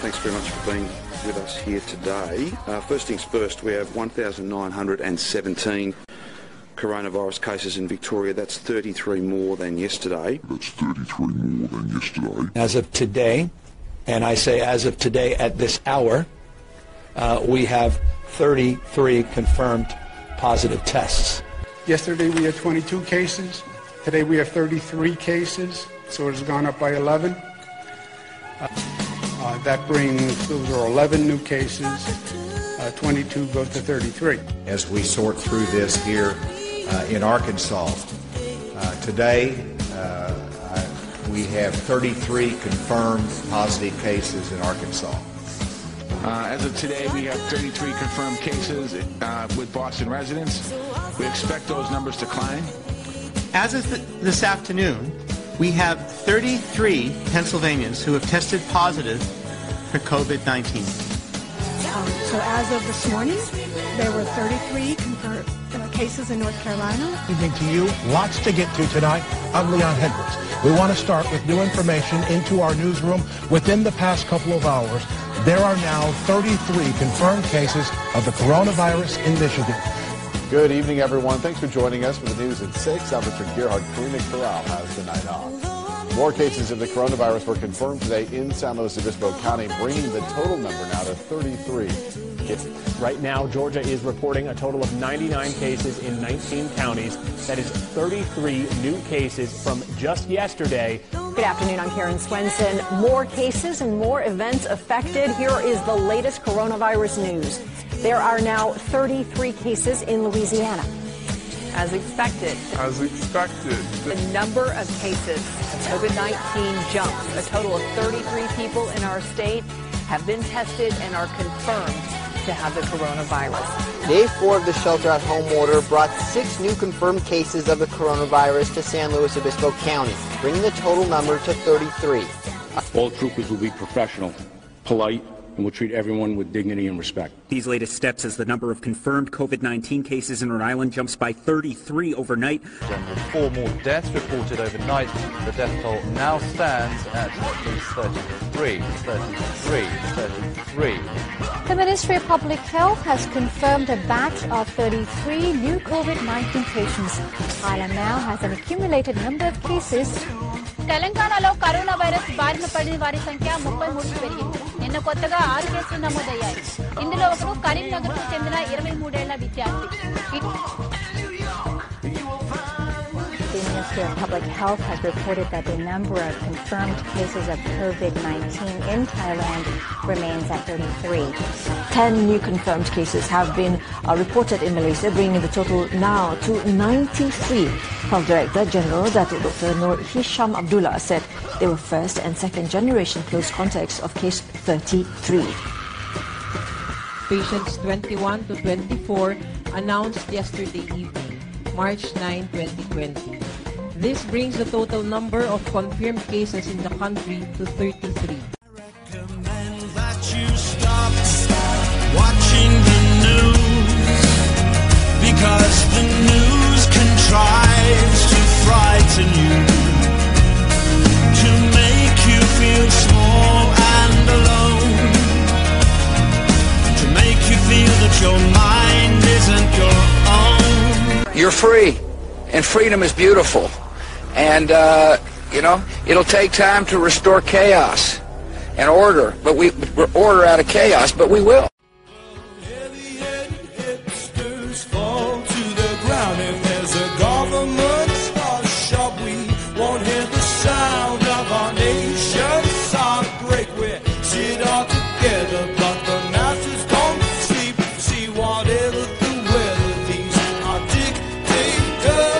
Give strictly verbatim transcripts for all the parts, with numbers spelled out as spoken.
thanks very much for being with us here today. Uh, first things first, we have one thousand nine hundred seventeen coronavirus cases in Victoria. That's thirty-three more than yesterday. That's thirty-three more than yesterday. As of today, and I say as of today at this hour, uh, we have thirty-three confirmed positive tests. Yesterday we had twenty-two cases. Today we have thirty-three cases, so it has gone up by eleven. Uh, uh, that brings, those are eleven new cases. Uh, twenty-two goes to thirty-three. As we sort through this here uh, in Arkansas, uh, today uh, I, we have thirty-three confirmed positive cases in Arkansas. Uh, as of today, we have thirty-three confirmed cases uh, with Boston residents. We expect those numbers to climb. As of th- this afternoon, we have thirty-three Pennsylvanians who have tested positive for COVID nineteen. Um, so as of this morning, there were thirty-three confirmed uh, cases in North Carolina. Evening to you. Lots to get to tonight. I'm Leon Hendricks. We want to start with new information into our newsroom. Within the past couple of hours, there are now thirty-three confirmed cases of the coronavirus in Michigan. Good evening, everyone. Thanks for joining us for the news at six. I'm Richard Gerhardt. Karina Corral has the night off. More cases of the coronavirus were confirmed today in San Luis Obispo County, bringing the total number now to thirty-three. Right now, Georgia is reporting a total of ninety-nine cases in nineteen counties. That is thirty-three new cases from just yesterday. Good afternoon, I'm Karen Swenson. More cases and more events affected. Here is the latest coronavirus news. There are now thirty-three cases in Louisiana. As expected. As expected. The number of cases of COVID nineteen jumps. A total of thirty-three people in our state have been tested and are confirmed to have the coronavirus. Day four of the shelter-at-home order brought six new confirmed cases of the coronavirus to San Luis Obispo County, bringing the total number to thirty-three. All troopers will be professional, polite, and will treat everyone with dignity and respect. These latest steps as the number of confirmed COVID nineteen cases in Rhode Island jumps by thirty-three overnight. And with four more deaths reported overnight, the death toll now stands at thirty-three, thirty-three, thirty-three. The Ministry of Public Health has confirmed a batch of thirty-three new COVID nineteen patients. Thailand now has an accumulated number of cases. తెలంగాణలో corona virus బారిన పడిన వారి సంఖ్య ముప్పై మూడుకు పెరిగింది. నిన్న కొత్తగా ఆరు కేసులు నమోదయ్యాయి. ఇందులో ఒకరు కరీంనగర్కు చెందిన ఇరవై మూడేళ్ల విద్యార్థి. The Ministry of Public Health has reported that the number of confirmed cases of COVID nineteen in Thailand remains at thirty-three. Ten new confirmed cases have been uh, reported in Malaysia, bringing the total now to ninety-three. Health Director General Datuk Doctor Nur Hisham Abdullah said they were first and second generation close contacts of case thirty-three. Patients twenty-one to twenty-four announced yesterday evening, March ninth, twenty twenty. This brings the total number of confirmed cases in the country to thirty-three. That you stop watching the news, because the news contrives to frighten you, to make you feel small and alone, to make you feel that your mind isn't your own. You're free, and freedom is beautiful. And, uh, you know, it'll take time to restore chaos and order, but we order out of chaos, but we will. Heavy-headed hipsters fall to the ground. If there's a government shop, we won't hear the sound of our nation's song break. We sit all together, but the masses don't sleep. See whatever the weather, these are dictators.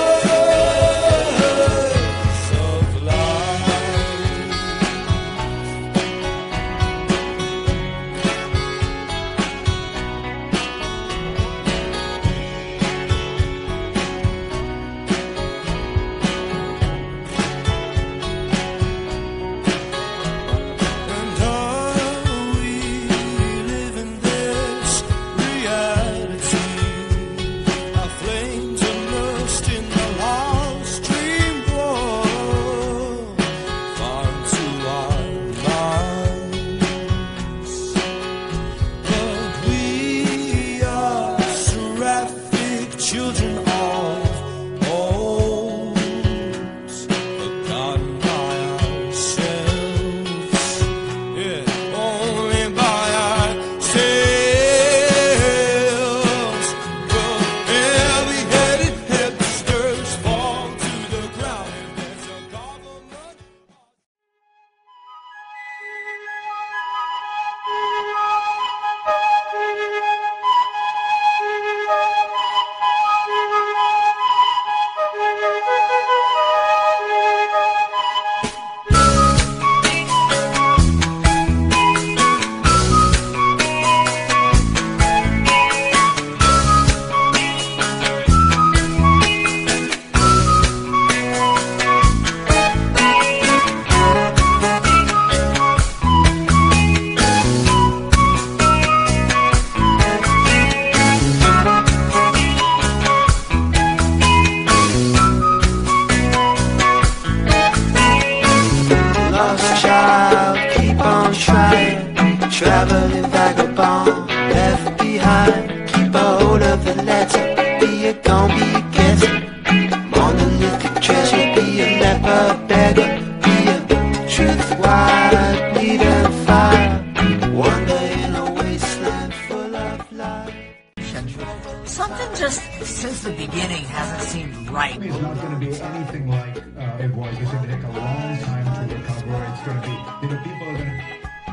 traveling vagabond left behind. Keep a hold of the letter, be a gon' be a guesser. Monolithic treasure, be a leper beggar, be a truth wide, bleed and fire. Wander in a wasteland full of light. Something just since the beginning hasn't seemed right. It's not going to be anything like uh, it was. It's going to take a long time to recover. It's going to be, you know, people are going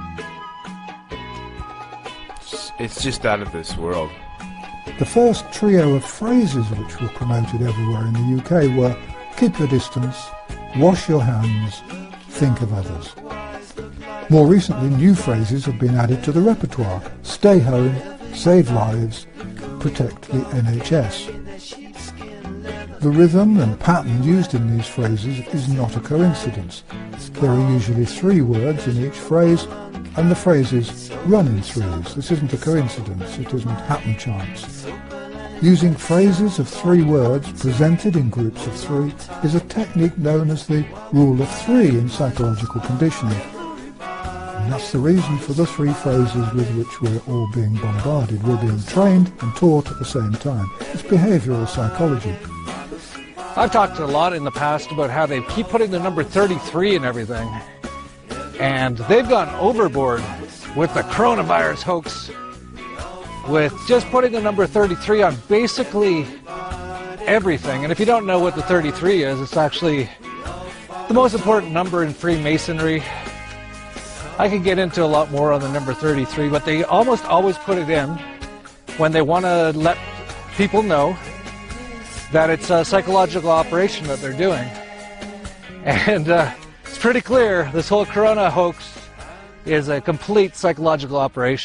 to... It's just out of this world. The first trio of phrases which were promoted everywhere in the U K were keep your distance, wash your hands, think of others. More recently, new phrases have been added to the repertoire. Stay home, save lives, protect the N H S. The rhythm and pattern used in these phrases is not a coincidence. There are usually three words in each phrase, and the phrases run in threes. This isn't a coincidence, it isn't happen chance. Using phrases of three words presented in groups of three is a technique known as the rule of three in psychological conditioning. And that's the reason for the three phrases with which we're all being bombarded. We're being trained and taught at the same time. It's behavioral psychology. I've talked a lot in the past about how they keep putting the number thirty-three in everything. And they've gone overboard with the coronavirus hoax, with just putting the number thirty-three on basically everything. And if you don't know what the thirty-three is, it's actually the most important number in Freemasonry. I could get into a lot more on the number thirty-three, but they almost always put it in when they want to let people know that it's a psychological operation that they're doing. And uh, it's pretty clear this whole corona hoax is a complete psychological operation.